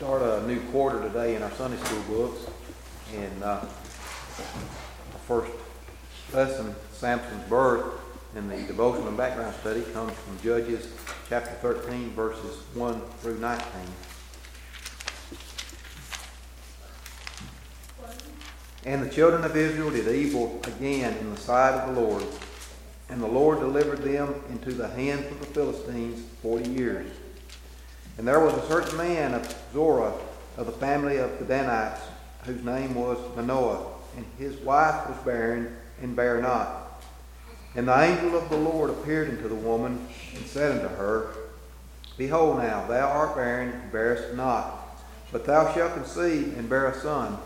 start a new quarter today in our Sunday school books. And our first lesson, Samson's birth, in the devotional and background study comes from Judges chapter 13, verses 1 through 19. And the children of Israel did evil again in the sight of the Lord. And the Lord delivered them into the hands of the Philistines 40 years. And there was a certain man of Zorah, of the family of the Danites, whose name was Manoah, and his wife was barren and bare not. And the angel of the Lord appeared unto the woman, and said unto her, Behold now, thou art barren, and bearest not, but thou shalt conceive and bear a son.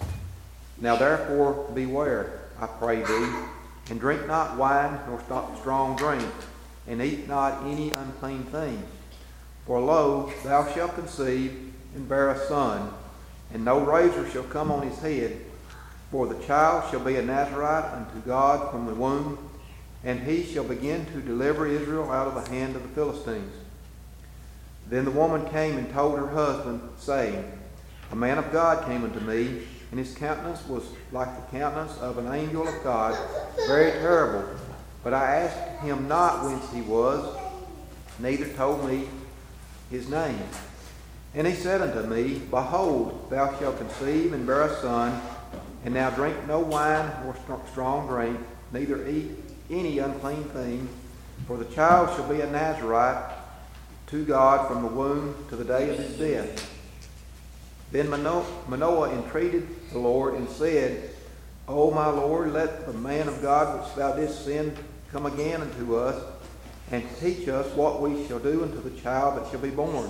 Now therefore beware, I pray thee, and drink not wine nor strong drink, and eat not any unclean thing. For lo, thou shalt conceive and bear a son, and no razor shall come on his head, for the child shall be a Nazarite unto God from the womb, and he shall begin to deliver Israel out of the hand of the Philistines. Then the woman came and told her husband, saying, A man of God came unto me, and his countenance was like the countenance of an angel of God, very terrible. But I asked him not whence he was, neither told me his name. And he said unto me, Behold, thou shalt conceive and bear a son, and now drink no wine nor strong drink, neither eat any unclean thing, for the child shall be a Nazarite to God from the womb to the day of his death. Then Manoah entreated the Lord and said, O my Lord, let the man of God which thou didst send come again unto us, and teach us what we shall do unto the child that shall be born.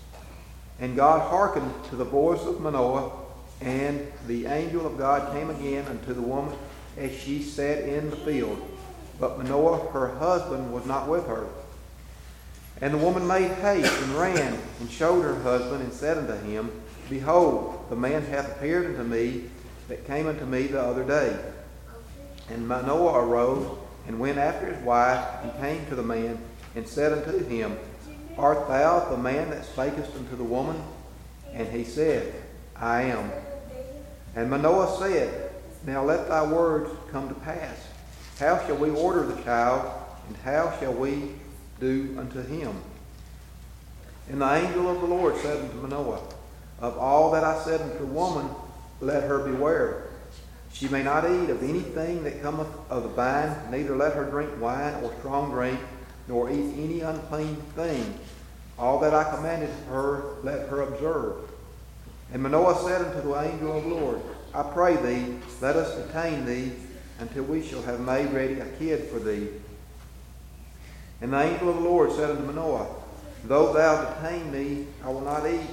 And God hearkened to the voice of Manoah, and the angel of God came again unto the woman as she sat in the field. But Manoah, her husband, was not with her. And the woman made haste and ran and showed her husband, and said unto him, Behold, the man hath appeared unto me that came unto me the other day. And Manoah arose and went after his wife, and came to the man, and said unto him, Art thou the man that spakest unto the woman? And he said, I am. And Manoah said, Now let thy words come to pass. How shall we order the child, and how shall we do unto him? And the angel of the Lord said unto Manoah, Of all that I said unto the woman, let her beware. She may not eat of anything that cometh of the vine, neither let her drink wine or strong drink, nor eat any unclean thing. All that I commanded her, let her observe. And Manoah said unto the angel of the Lord, I pray thee, let us detain thee, until we shall have made ready a kid for thee. And the angel of the Lord said unto Manoah, Though thou detain me, I will not eat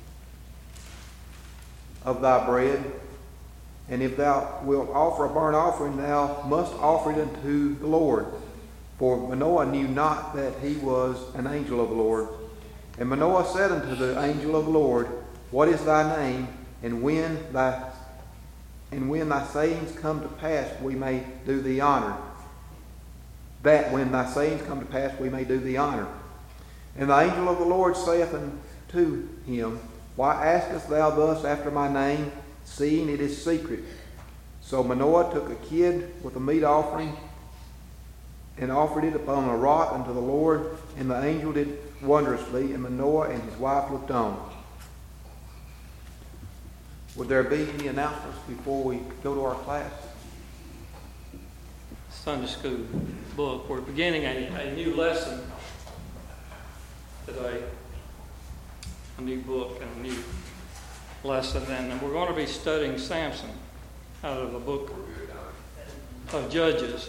of thy bread. And if thou wilt offer a burnt offering, thou must offer it unto the Lord. For Manoah knew not that he was an angel of the Lord. And Manoah said unto the angel of the Lord, What is thy name? And when thy sayings come to pass, we may do thee honor. That when thy sayings come to pass, we may do thee honor. And the angel of the Lord saith unto him, Why askest thou thus after my name, seeing it is secret? So Manoah took a kid with a meat offering, and offered it upon a rock unto the Lord, and the angel did wondrously, and Manoah and his wife looked on. Would there be any announcements before we go to our class? Sunday school book. We're beginning a new lesson today. A new book and a new lesson. And we're going to be studying Samson out of the book of Judges.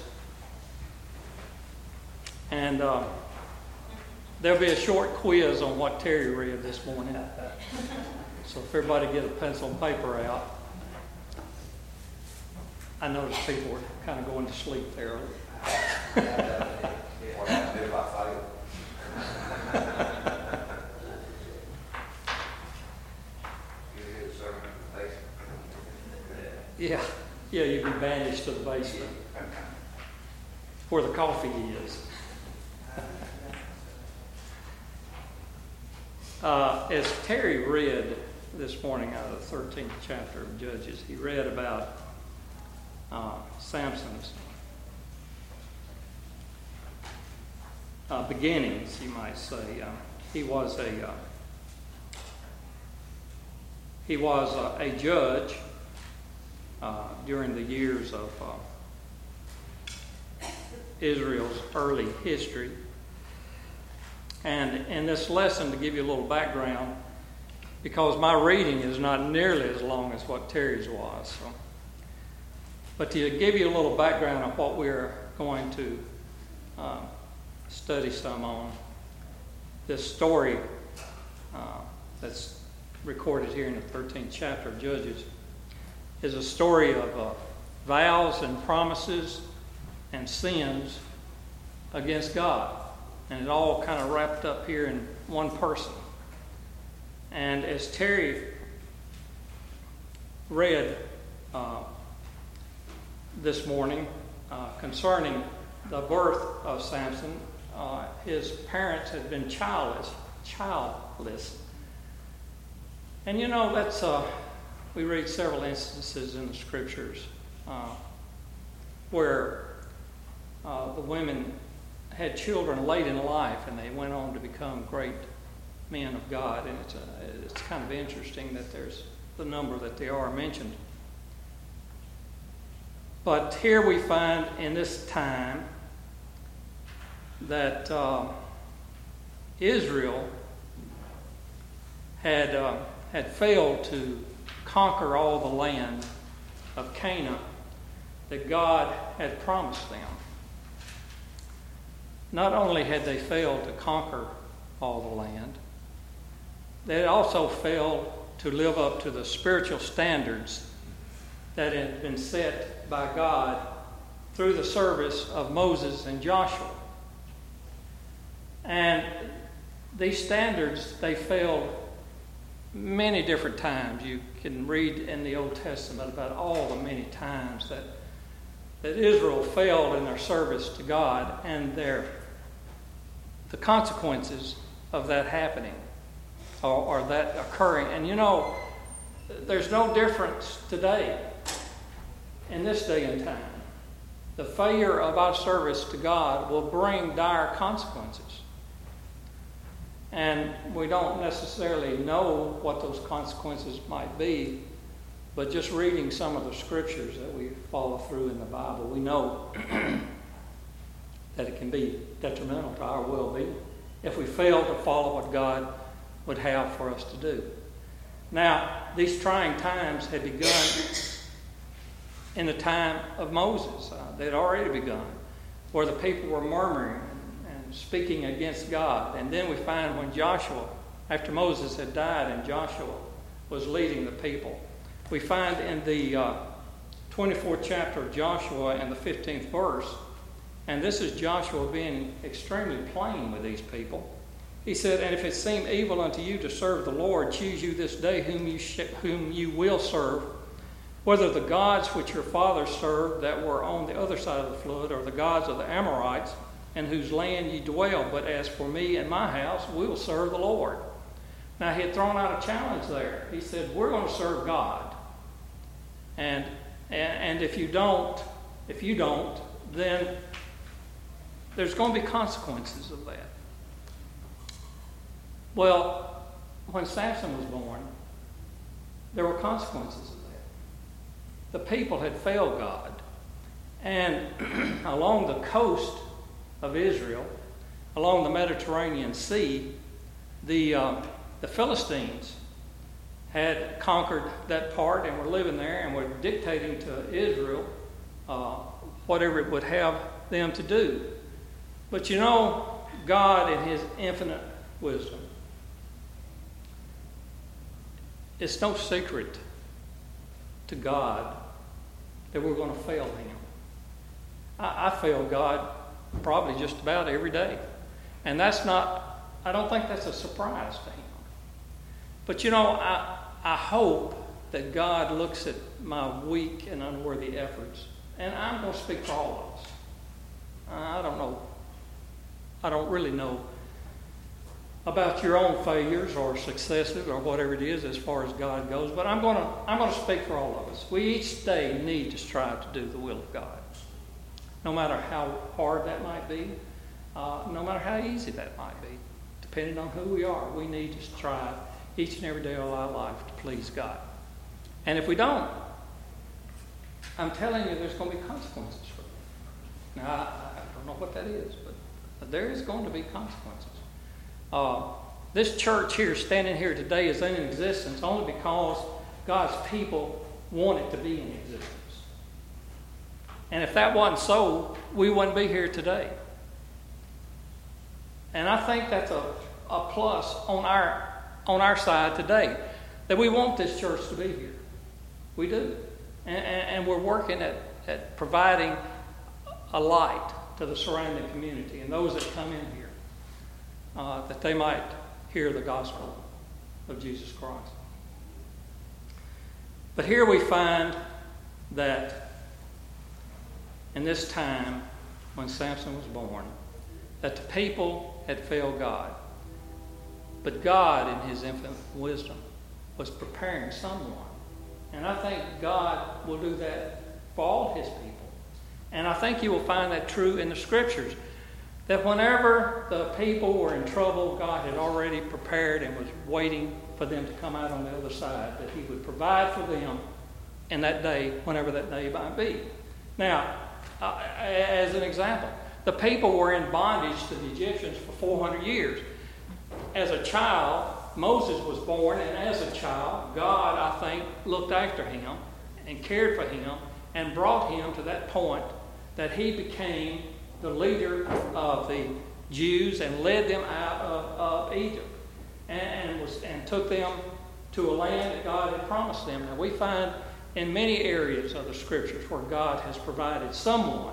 And there'll be a short quiz on what Terry read this morning. So if everybody get a pencil and paper out. I noticed people were kind of going to sleep there. Yeah, you'd be banished to the basement where the coffee is. As Terry read this morning out of the 13th chapter of Judges. He read about Samson's beginnings, you might say. He was a judge during the years of Israel's early history. And in this lesson, to give you a little background, because my reading is not nearly as long as what Terry's was. So. But to give you a little background of what we're going to study some on, this story that's recorded here in the 13th chapter of Judges is a story of vows and promises and sins against God. And it all kind of wrapped up here in one person. And as Terry read this morning concerning the birth of Samson, his parents had been childless. And you know, that's we read several instances in the scriptures where the women had children late in life and they went on to become great men of God. And it's kind of interesting that there's the number that they are mentioned. But here we find in this time that Israel had failed to conquer all the land of Canaan that God had promised them. Not only had they failed to conquer all the land, they had also failed to live up to the spiritual standards that had been set by God through the service of Moses and Joshua. And these standards, they failed many different times. You can read in the Old Testament about all the many times that Israel failed in their service to God and the consequences of that happening or that occurring. And you know, there's no difference today in this day and time. The failure of our service to God will bring dire consequences. And we don't necessarily know what those consequences might be, but just reading some of the scriptures that we follow through in the Bible, we know that it can be detrimental to our well-being if we fail to follow what God would have for us to do. Now, these trying times had begun in the time of Moses. They had already begun, where the people were murmuring and speaking against God. And then we find when Joshua, after Moses had died and Joshua was leading the people, we find in the 24th chapter of Joshua and the 15th verse, and this is Joshua being extremely plain with these people. He said, "And if it seem evil unto you to serve the Lord, choose you this day whom you will serve, whether the gods which your fathers served that were on the other side of the flood, or the gods of the Amorites, in whose land ye dwell. But as for me and my house, we will serve the Lord." Now, he had thrown out a challenge there. He said, we're going to serve God. And if you don't, then there's going to be consequences of that. Well, when Samson was born, there were consequences of that. The people had failed God. And along the coast of Israel, along the Mediterranean Sea, the Philistines had conquered that part and were living there and were dictating to Israel whatever it would have them to do. But you know, God in His infinite wisdom, it's no secret to God that we're going to fail Him. I fail God probably just about every day. And I don't think that's a surprise to Him. But you know, I hope that God looks at my weak and unworthy efforts, and I'm going to speak for all of us. I don't know. I don't really know about your own failures or successes or whatever it is as far as God goes, but I'm going to speak for all of us. We each day need to strive to do the will of God. No matter how hard that might be, no matter how easy that might be, depending on who we are, we need to strive each and every day of our life to please God. And if we don't, I'm telling you there's going to be consequences for it. Now, I don't know what that is, but there is going to be consequences. This church here, standing here today, is in existence only because God's people want it to be in existence. And if that wasn't so, we wouldn't be here today. And I think that's a plus on our side today, that we want this church to be here. We do. And we're working at providing a light to the surrounding community and those that come in here, that they might hear the gospel of Jesus Christ. But here we find that in this time when Samson was born, that the people had failed God. But God, in His infinite wisdom, was preparing someone. And I think God will do that for all His people. And I think you will find that true in the Scriptures. That whenever the people were in trouble, God had already prepared and was waiting for them to come out on the other side. That He would provide for them in that day, whenever that day might be. Now, as an example, the people were in bondage to the Egyptians for 400 years. As a child, Moses was born, and as a child, God, I think, looked after him and cared for him and brought him to that point that he became the leader of the Jews and led them out of Egypt and took them to a land that God had promised them. Now, we find in many areas of the Scriptures where God has provided someone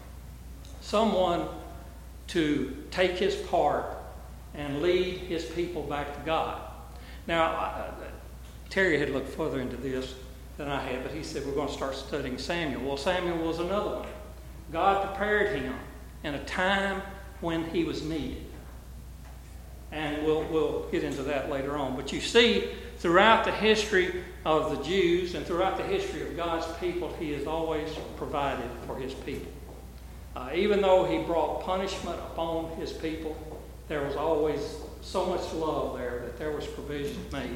to take his part and lead his people back to God. Now, Terry had looked further into this than I had, but he said we're going to start studying Samuel. Well, Samuel was another one. God prepared him in a time when he was needed. And we'll get into that later on. But you see, throughout the history of the Jews and throughout the history of God's people, He has always provided for His people. Even though He brought punishment upon His people, there was always so much love there that there was provision made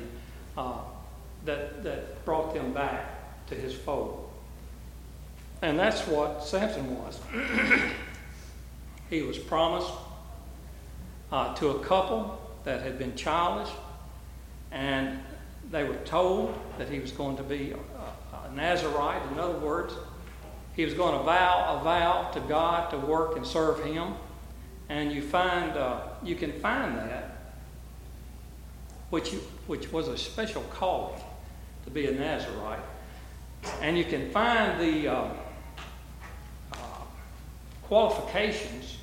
that brought them back to His fold. And that's what Samson was. He was promised to a couple that had been childless, and they were told that he was going to be a Nazarite. In other words, he was going to vow a vow to God to work and serve Him. And you can find that, which was a special calling to be a Nazarite. And you can find the qualifications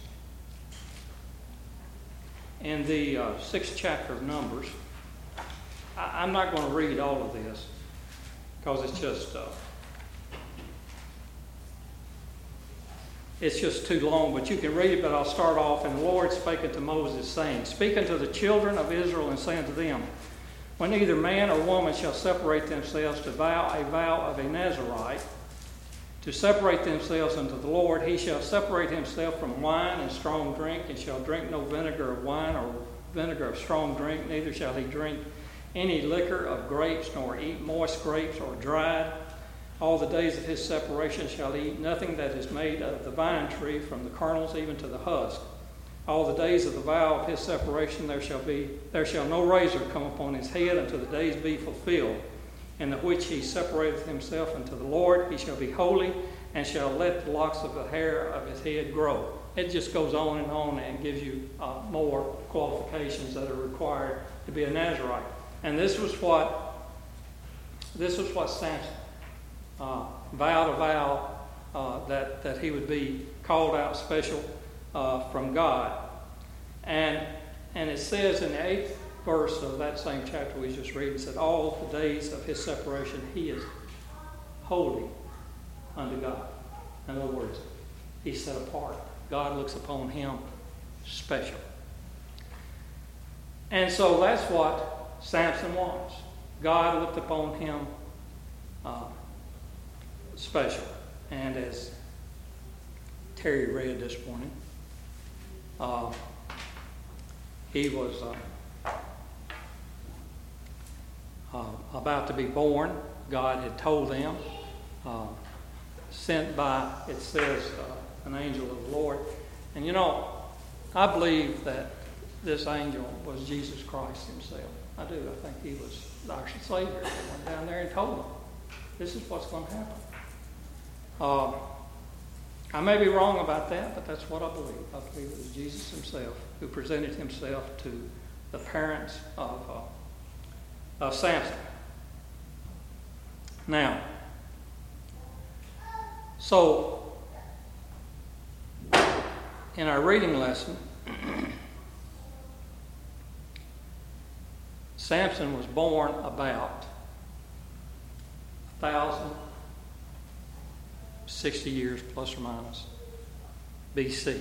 in the 6th chapter of Numbers. I'm not going to read all of this because it's just too long, but you can read it. But I'll start off. And the Lord spake unto Moses, saying, Speak unto the children of Israel, and say unto them, When either man or woman shall separate themselves to vow a vow of a Nazarite, to separate themselves unto the Lord, he shall separate himself from wine and strong drink, and shall drink no vinegar of wine or vinegar of strong drink, neither shall he drink any liquor of grapes, nor eat moist grapes or dried. All the days of his separation shall he eat nothing that is made of the vine tree, from the kernels even to the husk. All the days of the vow of his separation there shall no razor come upon his head until the days be fulfilled, in the which he separateth himself unto the Lord. He shall be holy, and shall let the locks of the hair of his head grow. It just goes on and gives you more qualifications that are required to be a Nazarite. And this was what Samson vowed a vow that he would be called out special from God. And it says in the 8th verse of that same chapter we just read, it said, all the days of his separation he is holy unto God. In other words, he's set apart. God looks upon him special. And so that's what Samson was. God looked upon him special. And as Terry read this morning, he was about to be born. God had told them, sent by, it says, an angel of the Lord. And you know, I believe that this angel was Jesus Christ himself. I do. I think he was our Savior. He went down there and told them, this is what's going to happen. I may be wrong about that, but that's what I believe. I believe it was Jesus himself who presented himself to the parents of Samson. Now, so in our reading lesson, Samson was born about 1,060 years plus or minus BC,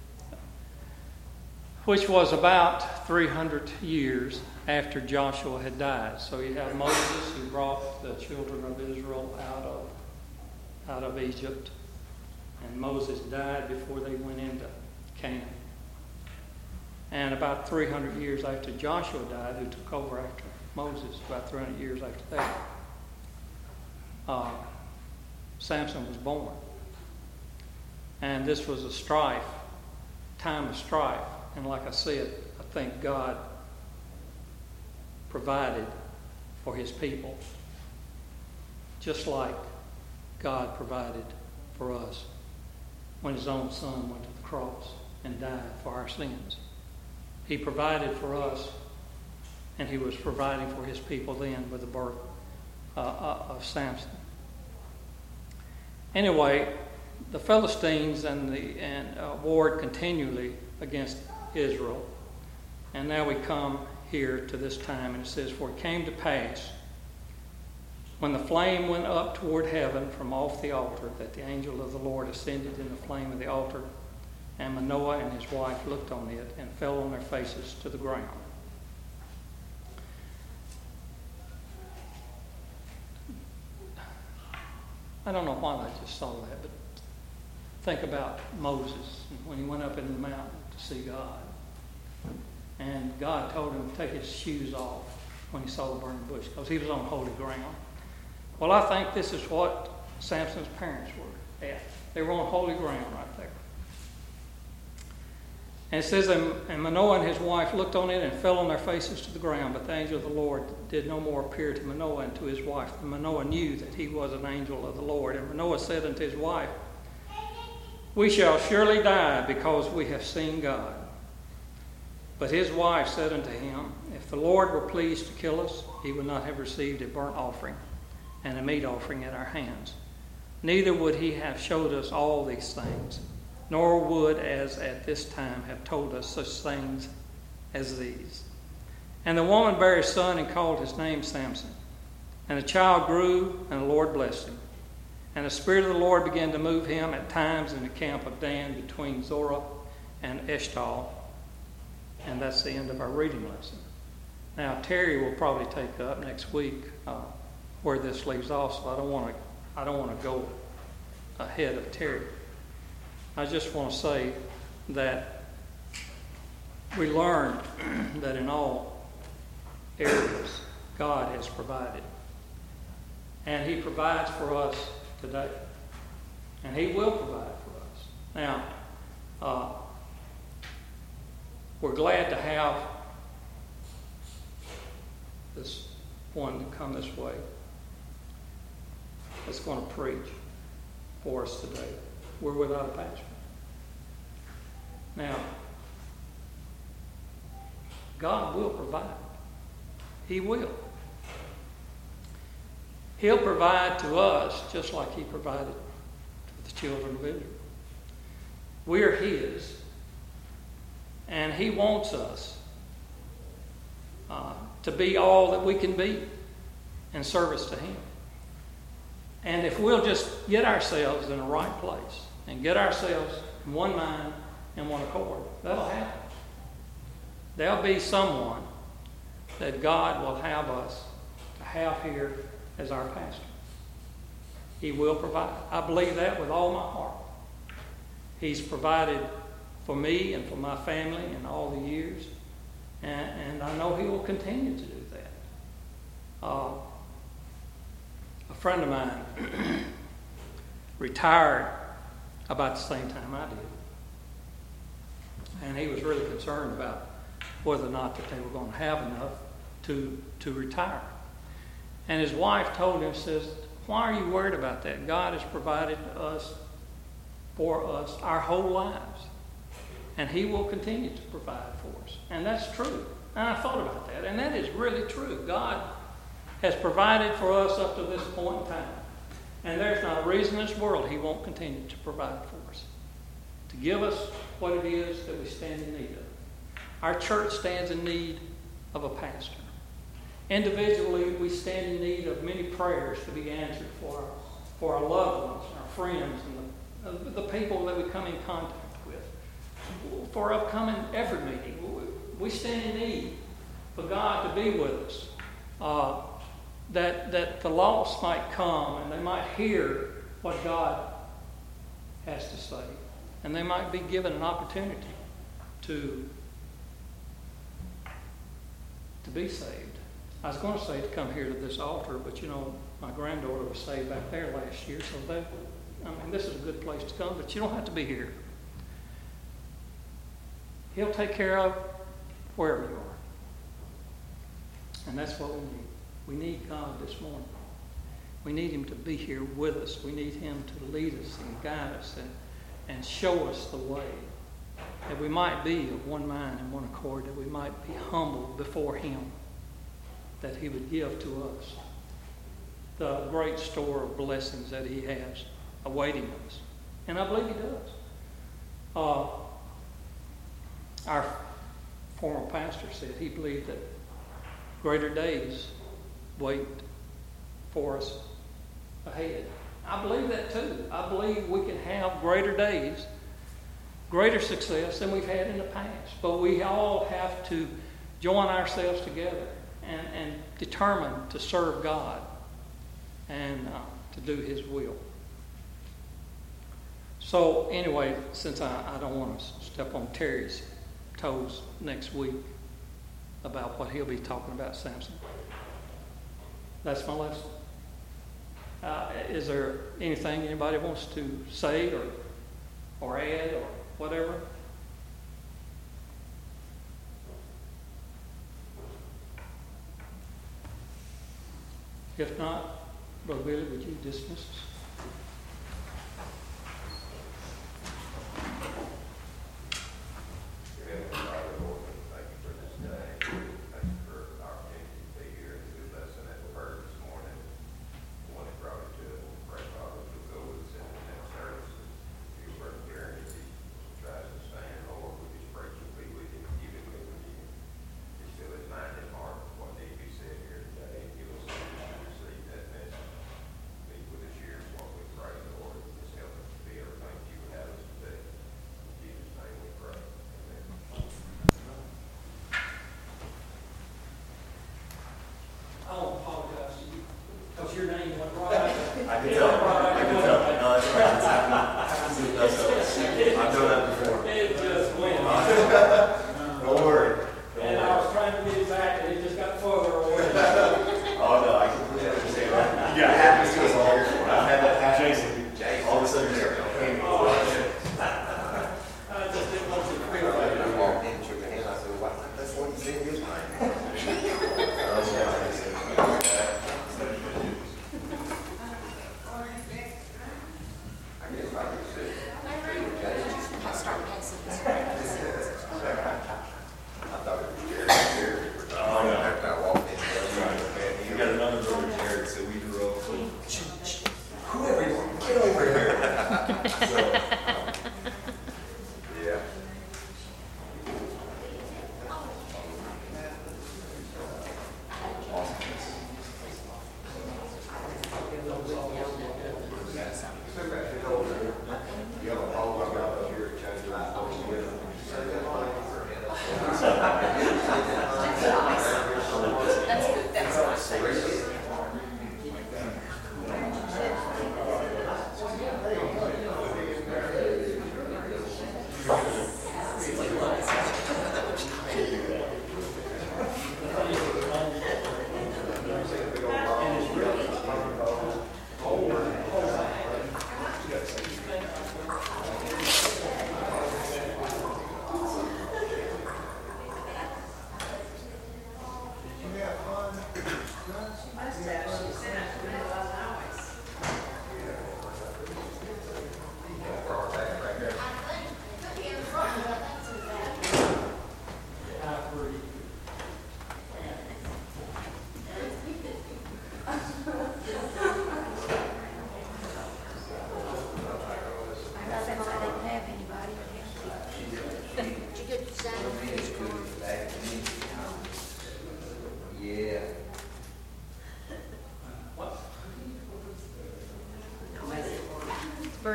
which was about 300 years after Joshua had died. So you have Moses who brought the children of Israel out of Egypt, and Moses died before they went into Canaan. And about 300 years after Joshua died, who took over after Moses, about 300 years after that, Samson was born. And this was a time of strife. And like I said, I think God provided for his people, just like God provided for us when his own son went to the cross and died for our sins. He provided for us, and he was providing for his people then with the birth of Samson. Anyway, the Philistines warred continually against Israel. And now we come here to this time, and it says, "For it came to pass, when the flame went up toward heaven from off the altar, that the angel of the Lord ascended in the flame of the altar, and Manoah and his wife looked on it and fell on their faces to the ground." I don't know why I just saw that, but think about Moses when he went up into the mountain to see God. And God told him to take his shoes off when he saw the burning bush, because he was on holy ground. Well, I think this is what Samson's parents were at. They were on holy ground right there. And it says, and Manoah and his wife looked on it and fell on their faces to the ground. But the angel of the Lord did no more appear to Manoah and to his wife. And Manoah knew that he was an angel of the Lord. And Manoah said unto his wife, "We shall surely die, because we have seen God." But his wife said unto him, "If the Lord were pleased to kill us, he would not have received a burnt offering and a meat offering at our hands. Neither would he have showed us all these things, nor would, as at this time, have told us such things as these." And the woman bare a son and called his name Samson. And the child grew, and the Lord blessed him. And the Spirit of the Lord began to move him at times in the camp of Dan between Zorah and Eshtaol. And that's the end of our reading lesson. Now, Terry will probably take up next week where this leaves off, so I don't want to go ahead of Terry. I just want to say that we learned that in all areas God has provided. And he provides for us today. And he will provide for us. Now, we're glad to have this one to come this way that's going to preach for us today. We're without a pastor. Now, God will provide. He will. He'll provide to us just like he provided to the children of Israel. We're his, and he wants us to be all that we can be in service to him. And if we'll just get ourselves in the right place and get ourselves in one mind and one accord, that'll happen. There'll be someone that God will have us to have here as our pastor. He will provide. I believe that with all my heart. He's provided for me and for my family in all the years, and I know He will continue to do that. A friend of mine retired about the same time I did, and he was really concerned about whether or not that they were going to have enough to retire. And his wife told him, says, "Why are you worried about that? God has provided for us our whole lives, and He will continue to provide for us." And that's true. And I thought about that, and that is really true. God has provided for us up to this point in time. And there's not a reason in this world He won't continue to provide for us, to give us what it is that we stand in need of. Our church stands in need of a pastor. Individually, we stand in need of many prayers to be answered for our loved ones, our friends, and the people that we come in contact with. For our upcoming effort meeting, we stand in need for God to be with us. That the lost might come and they might hear what God has to say. And they might be given an opportunity to be saved. I was going to say to come here to this altar, but my granddaughter was saved back there last year, so this is a good place to come, but you don't have to be here. He'll take care of wherever you are. And that's what we need. We need God this morning. We need Him to be here with us. We need Him to lead us and guide us and show us the way. That we might be of one mind and one accord, that we might be humble before Him, that He would give to us the great store of blessings that He has awaiting us. And I believe He does. Our former pastor said he believed that greater days wait for us ahead. I believe that too. I believe we can have greater days, greater success than we've had in the past. But we all have to join ourselves together and determine to serve God and to do His will. So anyway, since I don't want to step on Terry's toes next week about what he'll be talking about, Samson, that's my lesson. Is there anything anybody wants to say or add or whatever? If not, Brother Billy, would you dismiss us? This year.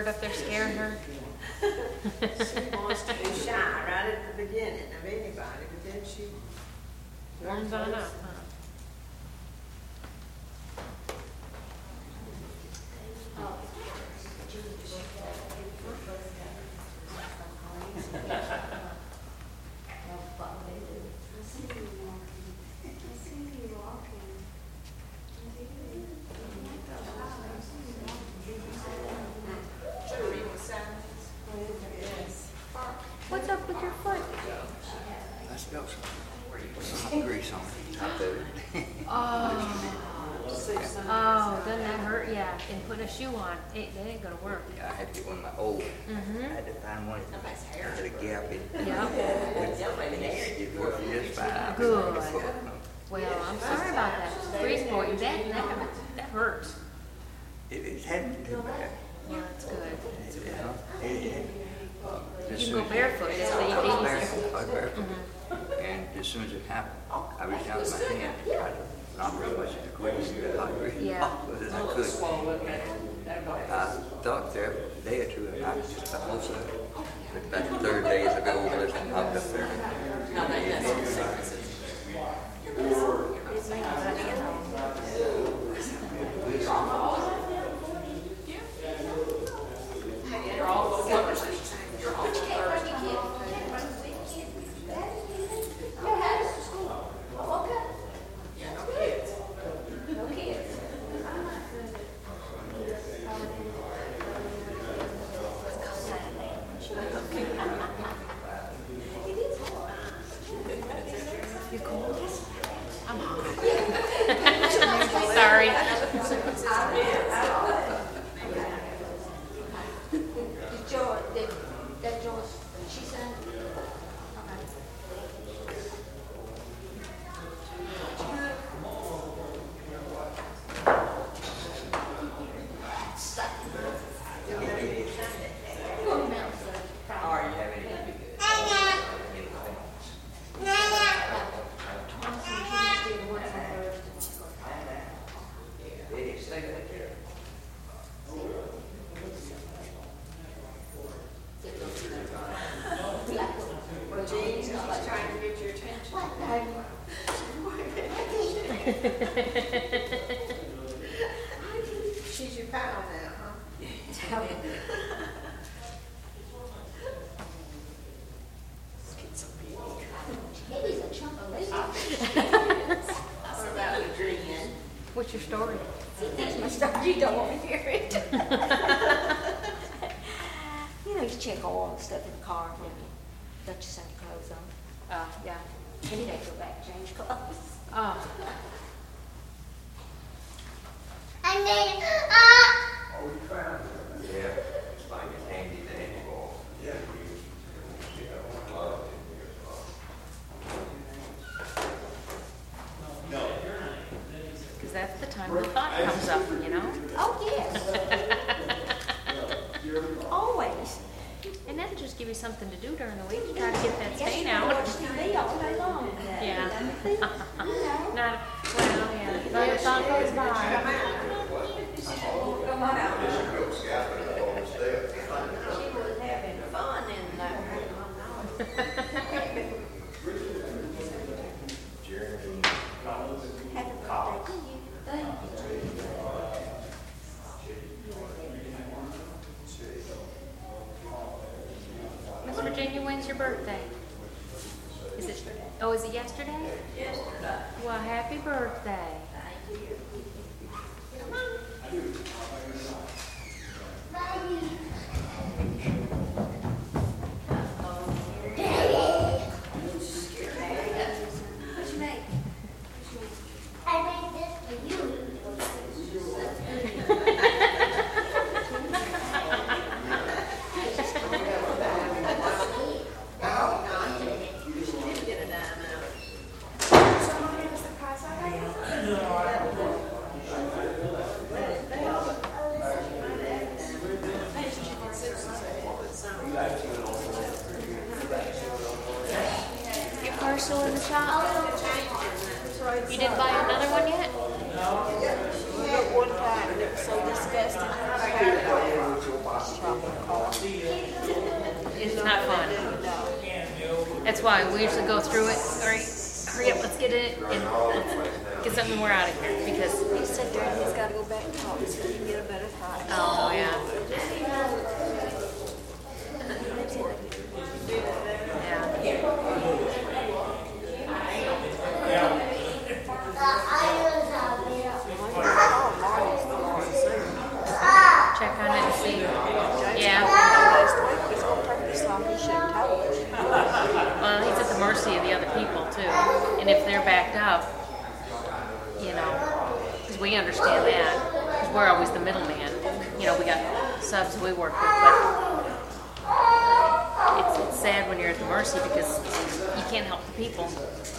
up there scaring her? She wants to be shy right at the beginning of anybody, but then she Warms on up, huh? What's up with your foot? I smell some grease on the top of it. Oh, doesn't that hurt? Yeah, and putting a shoe on, that ain't gonna work. Yeah, I had to get one of my old. I had to find one that had a gap in it. Yeah. It worked just fine. Good. Well, I'm sorry about that. Freeze-port, that hurts. It hadn't been too bad. Yeah, that's good. As You soon can go as- barefoot, that's I what was you barefoot. I was barefoot. And as soon as it happened, I reached out with my hand and tried to knock as much as I could Yeah. as I could. I thought there a day or two, and I just about most of it. But about the third day, as I got over this, I knocked up there. Sorry. That Joyce, she said? Jean, she's trying to get your attention. She's your pal now, huh? Maybe it's a chunk of lace. What about Adrian? What's your story? That's my stuff. You don't want to hear it. You know, you check all the stuff in the car when you got your Sunday clothes on. Yeah. Then you have to go back and change clothes. Oh. And then, Yeah, it's like a handy dandy ball. Yeah. Because that's the time the thought comes up, you know? oh, yes. Always. And that'll just give you something to do during the week, try to get that Yes, stain you out. watch TV all day long. Yeah. You know. Not, well, yeah. Not a thought goes by. Come on out. She was having fun in there. Happy birthday to you. Thank you. Miss Virginia, when's your birthday? Is it? Oh, is it yesterday? Yesterday. Well, happy birthday. What you make? I made this for you. Get a dime out. Your car's still in the shop? You didn't buy another one yet? One time, it was so disgusting. shop in the car. It's not fun. No. That's why we usually go through it. All right, hurry up, let's get it and let's get something more out of here because. He said there he's got to go back and talk so he can get a better price. Oh yeah. Check on it and see. Yeah. Last week he's on purpose like he shouldn't tell us. Well, he's at the mercy of the other people too, and if they're backed up, you know, because we understand that, because we're always the middleman. You know, we got subs we work with, but it's sad when you're at the mercy because you can't help the people.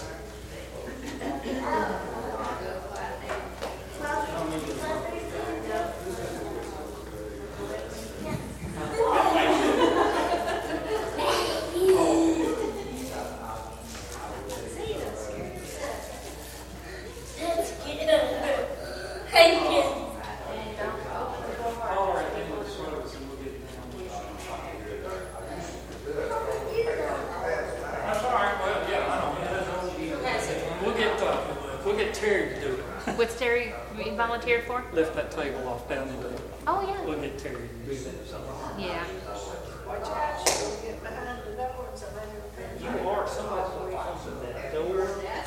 We'll get Terry to do it. What's Terry volunteered for? Lift that table off down into it. Oh yeah. We'll get Terry to do that. Yeah. Watch out, she'll get behind the doors. You are somebody's going to open that door.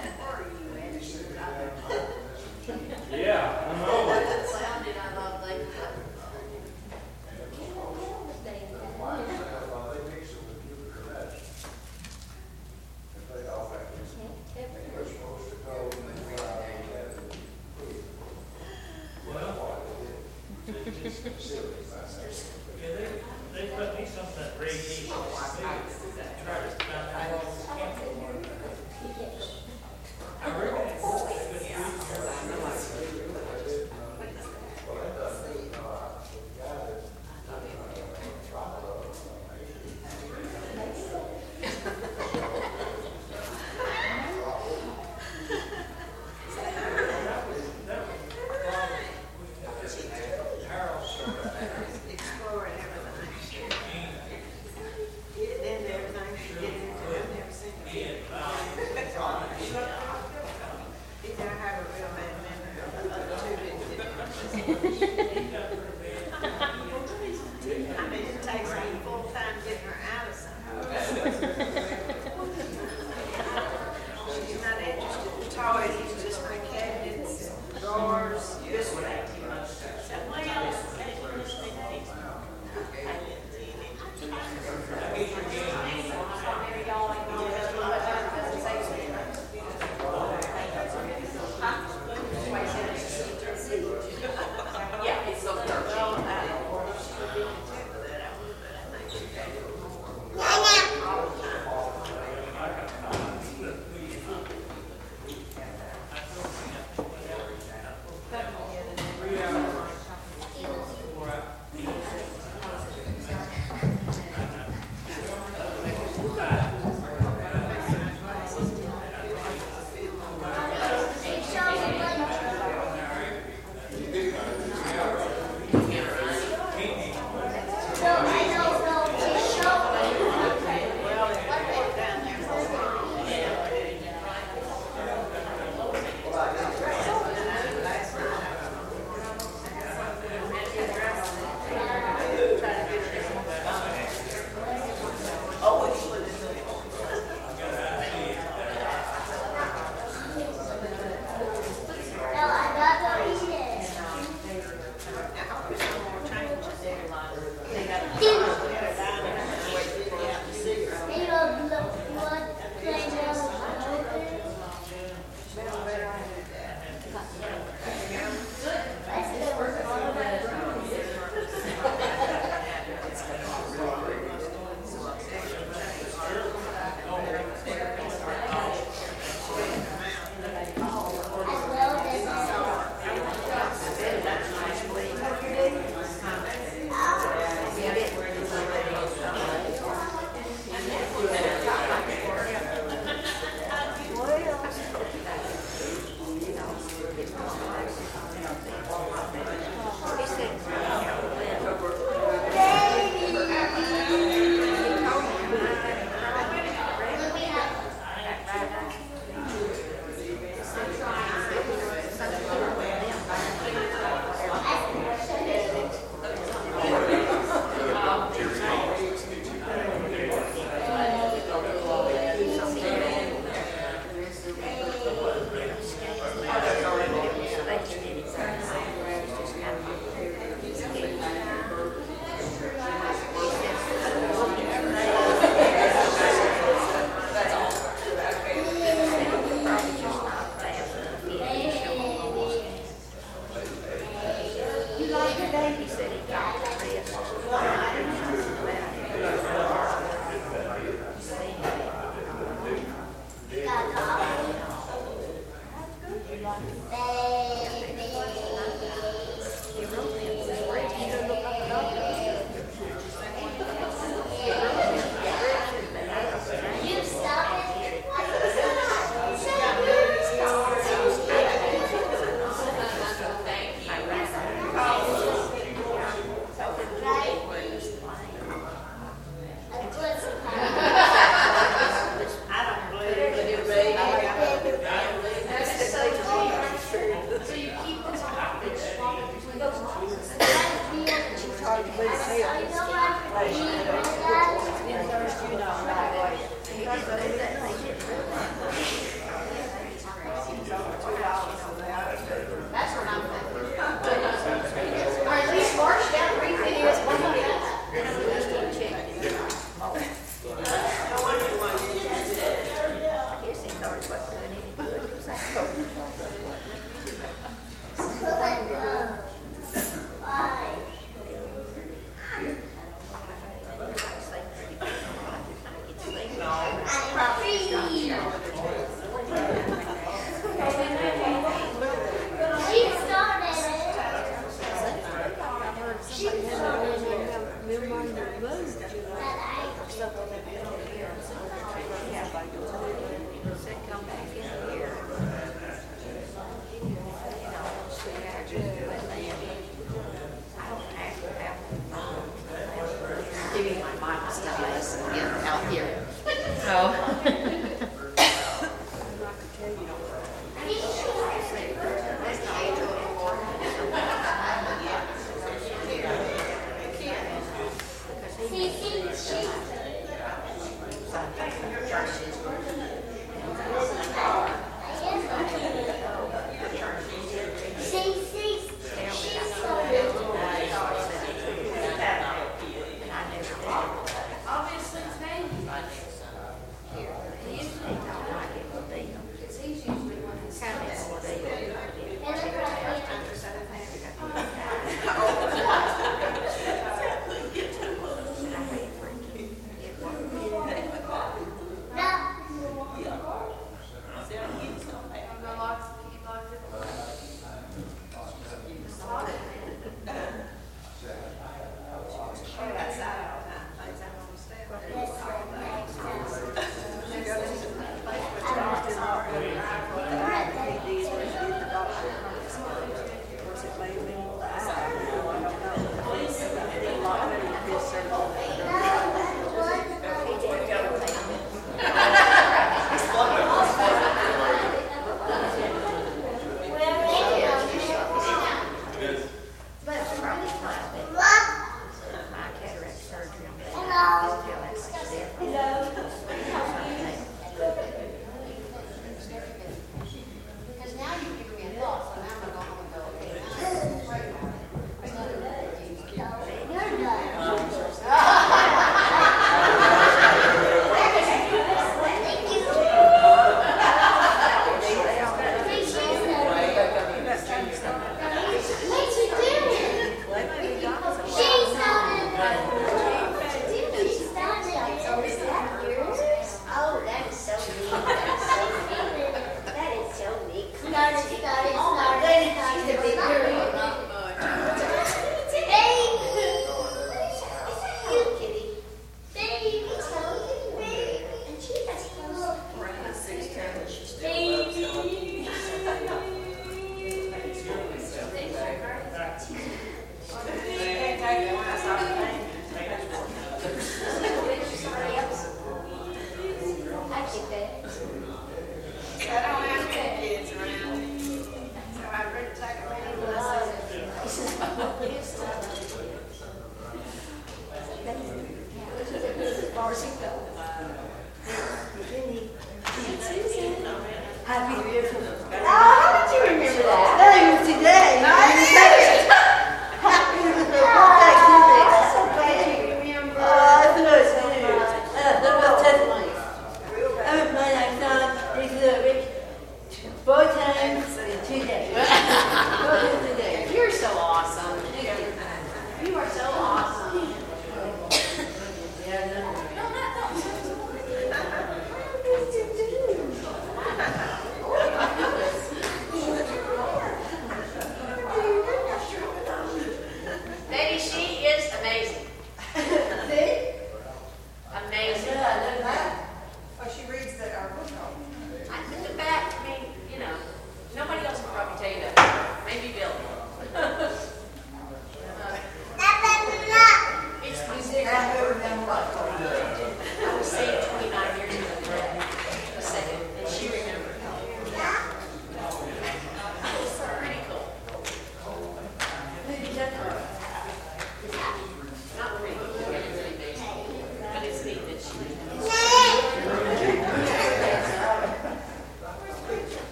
Yeah, I know. They put me some of that radiation. Exploring everything. Get it into everything, get it into it, never seen it. He don't have a real man member, the other two didn't get it. I mean, it takes me full time getting her out of something. She's not interested in toys, it's just my cabinets, drawers, this way.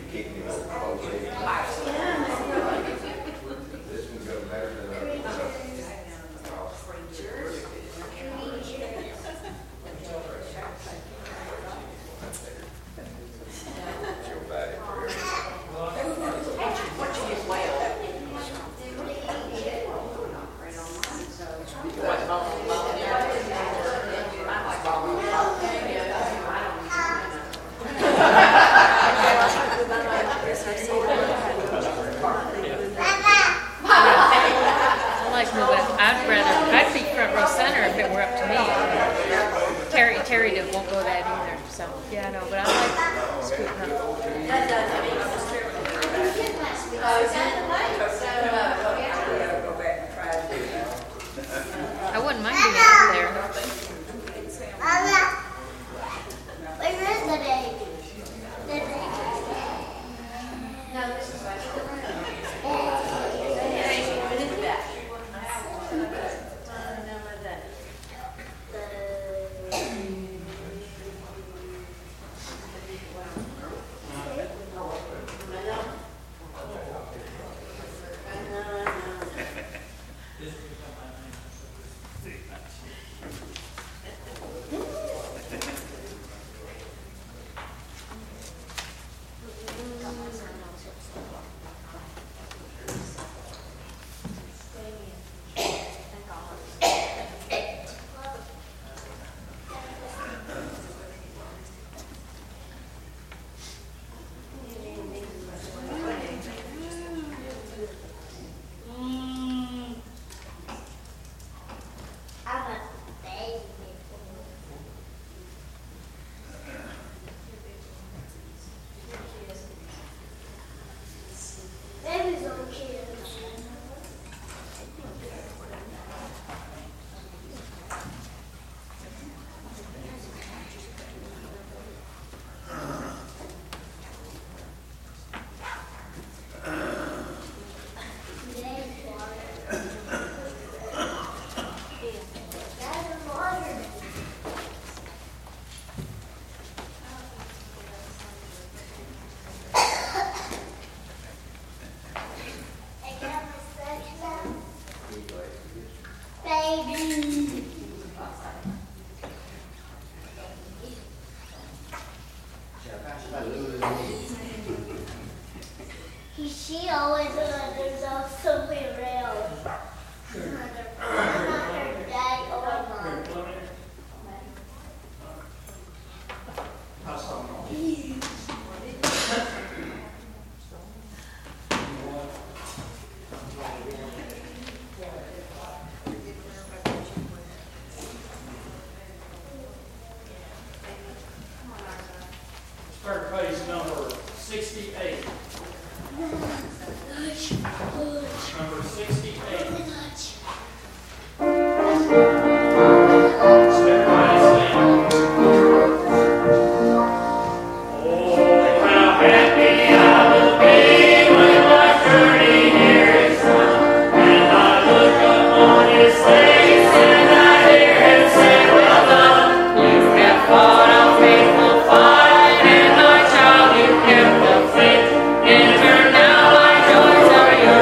keep me close. This one goes better than the other. Feel bad forever. I like moving. I'd be front row center if it were up to me. Terry won't go that either. So yeah, no, but I like scooting up. I wouldn't mind being up there. Where is the baby? She always there's somewhere else. Not her dad or mom. Start page number 68. Number 68. Now my joys are yours.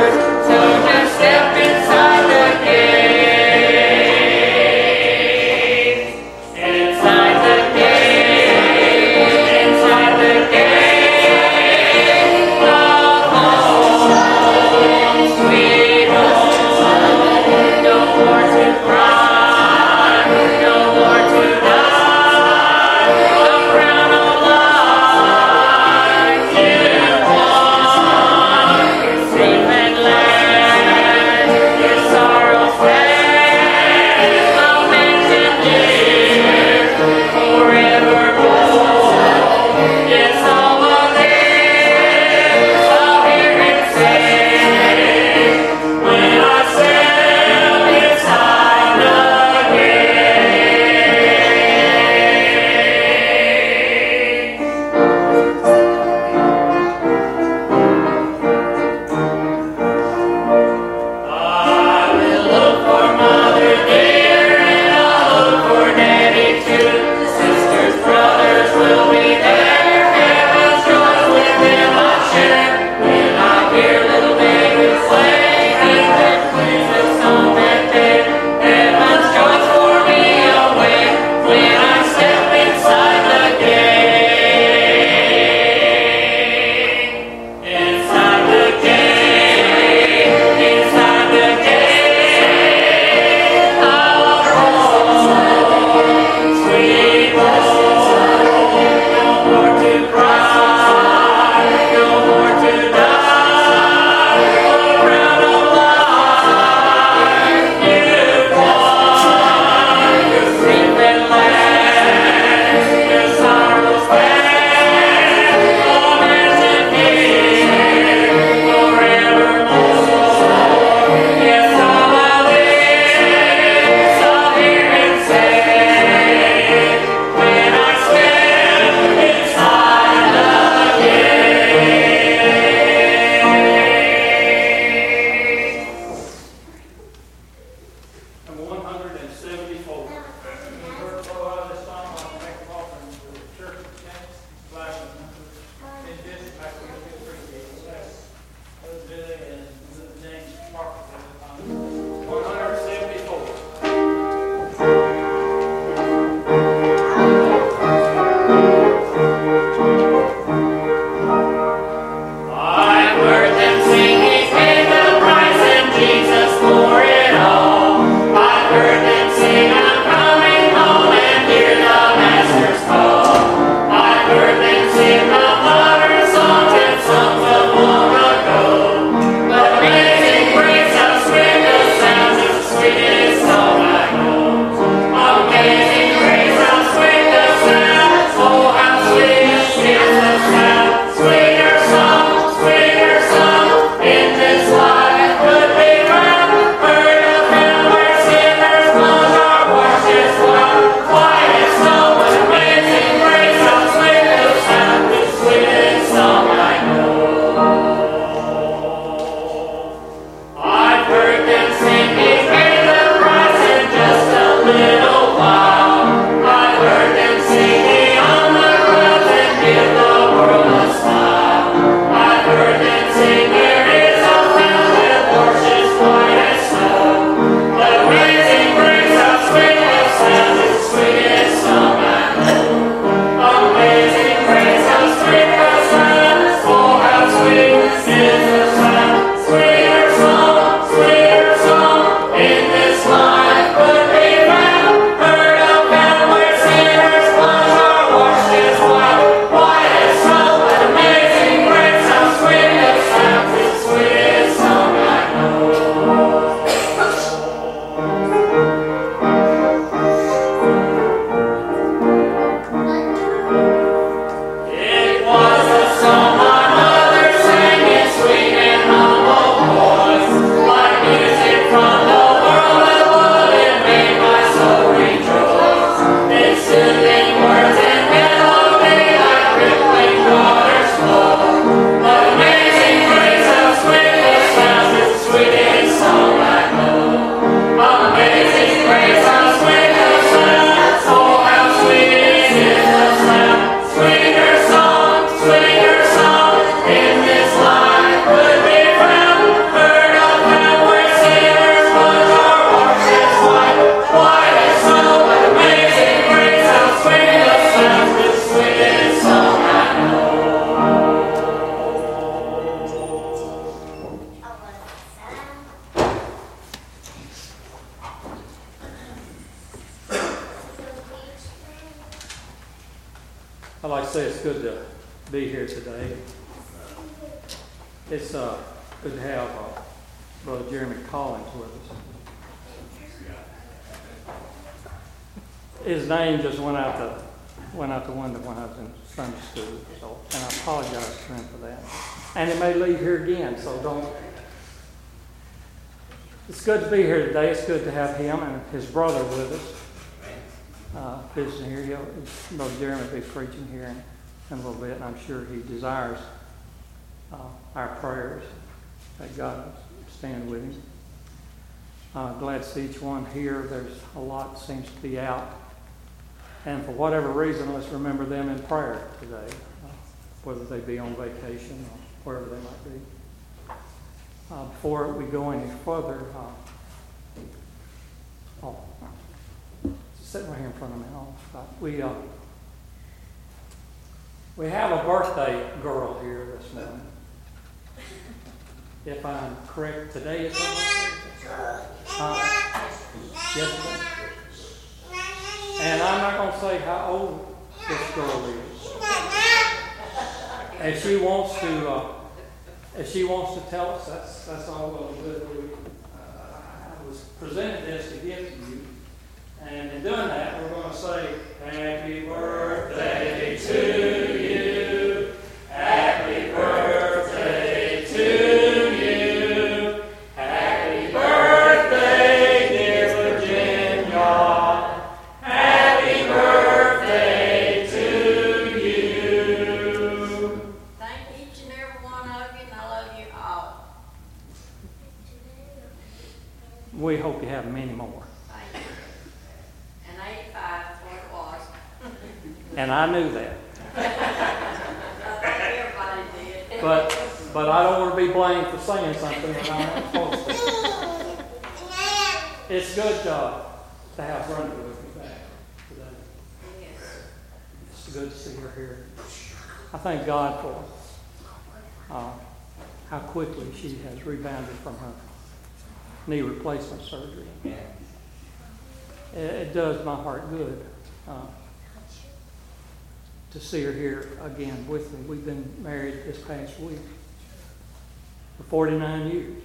I really appreciate it. That's Billy and James Parker. 174. I've heard them sing, He paid the price and Jesus bore it all. I've heard them sing, I'm coming home and hear the Master's call. I've heard them sing the modern songs and songs of long ago. But amazing grace, how sweet the sound, is the sweetest song I know. Amazing grace, how sweet the sound, oh how sweet is the sound. Sweeter song, in this life could be found. Heard of Him where sinners' blood are washed as white as snow. What amazing grace, how sweet the sound, the sweetest song I know. I've heard them sing, He paid the price in just a little while. I've heard them sing, He on the cross and give the world a smile. I've heard them sing, there is a fountain that washes white as snow. But amazing grace, how sweet the sound, is the sweetest song I know. Amazing grace, how sweet the sound, oh how sweet is the sound. Sweeter song, in this life could be found. Heard of Him where sinners' blood are washed as white as snow. But amazing grace, how sweet the sound, is the sweetest song I know. It was a song my mother sang in sweet and humble voice, like music from the world above. It made my soul rejoice. Its soothing words and melody, like rippling waters flow. But amazing grace, how sweet the sound, is the sweetest song I know. Amazing grace, how sweet the sound, oh how sweet is the sound. Sweeter song, in this life could be found. Heard of Him where sinners' blood are washed as white as snow. But amazing grace, how sweet the sound, the sweetest song I know. I'd like to say it's good to be here today. It's good to have Brother Jeremy Collins with us. His name just went out the window when I was in Sunday school, so, and I apologize to him for that. And it may leave here again, so don't. It's good to be here today. It's good to have him and his brother with us. Visiting here, Brother Jeremy will be preaching here in a little bit, and I'm sure he desires our prayers that God will stand with him. Glad to see each one here. There's a lot that seems to be out, and for whatever reason, let's remember them in prayer today, whether they be on vacation or wherever they might be. Before we go any further, sitting right here in front of me. We have a birthday girl here this morning. If I'm correct, today is yesterday. And I'm not going to say how old this girl is. If she wants to tell us, that's all well and good. I was presented this to give to you. And in doing that, we're going to say, Happy birthday to you. Happy birthday to you. Happy birthday, dear Virginia. Happy birthday to you. Thank each and every one of you, and I love you all. We hope you have many more. Thank you. And 85 is what it was. And I knew that. I think everybody did. But I don't want to be blamed for saying something that I'm not supposed to. It's good to have Brenda with me back today. It's good to see her here. I thank God for how quickly she has rebounded from her knee replacement surgery. It does my heart good to see her here again with me. We've been married this past week for 49 years.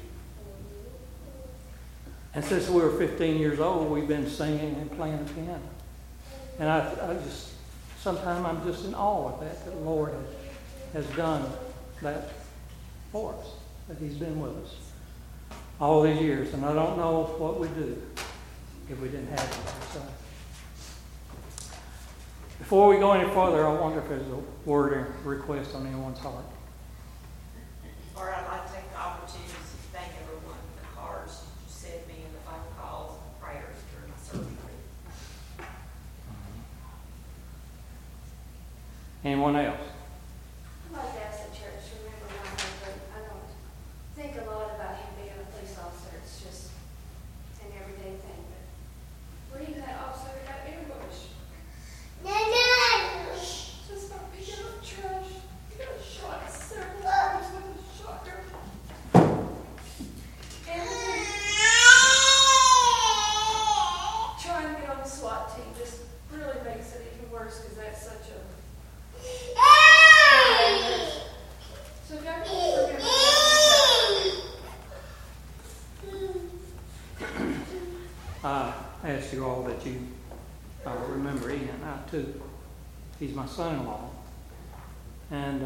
And since we were 15 years old, we've been singing and playing piano. And I just, sometimes I'm just in awe of that the Lord has done that for us, that He's been with us all these years. And I don't know what we'd do if we didn't have Him. So, before we go any further, I wonder if there's a word or request on anyone's heart. Or I'd like to take the opportunity to thank everyone for the cards you sent me and the phone calls and prayers during my surgery. Anyone else? I'd like to ask the church to remember my husband. I don't think a lot about him being a police officer. It's just an everyday thing. But reading that officer got ambushed. Just not picking up trash. He got shot several times with a shotgun. And trying to get on the SWAT team just really makes it even worse because that's such a... So if y'all can I ask you all that you remember Ian. I too. He's my son-in-law. And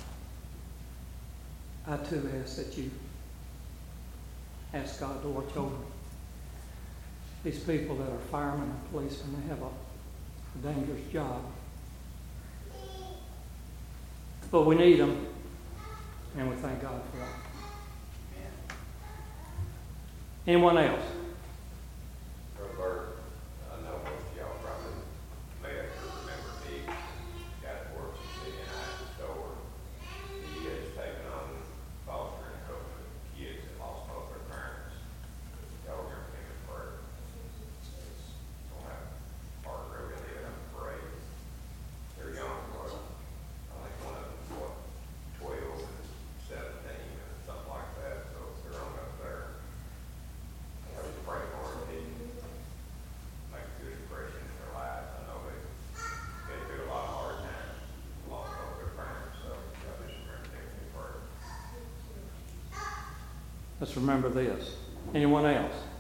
I too ask that you ask God to watch over these people that are firemen and policemen. They have a dangerous job. But we need them, and we thank God for that. Anyone else? Brother, I know most of y'all probably may have to remember me. Got to work in the C&I store. He has taken on fostering and coaching kids that lost both their parents. Y'all remember him in prayer. It's going to have hard road in it, I'm afraid. They're young, but I think one of them's, 12 and 17 and something like that, so they're on up there. I was praying for them. He make a good impression in their lives. I know they've been through a lot of hard times, lost both their parents, so I just remember them in prayer. Let's remember this. Anyone else?